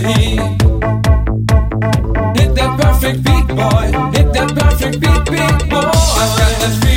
heat. Hit that perfect beat, boy. Hit that perfect beat, boy. I got that feeling.